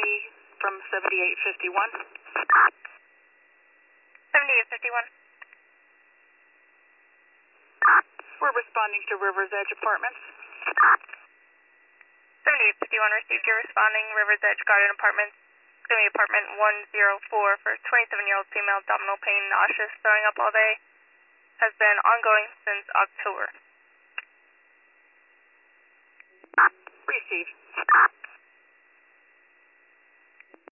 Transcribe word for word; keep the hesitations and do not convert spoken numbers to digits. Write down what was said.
from seventy-eight fifty-one. seventy-eight fifty-one. We're responding to River's Edge Apartments. seventy-eight fifty-one received. You're responding. River's Edge Garden Apartments. It's going to be apartment one oh four for twenty-seven-year-old female, abdominal pain, nauseous, throwing up all day. Has been ongoing since October. Received.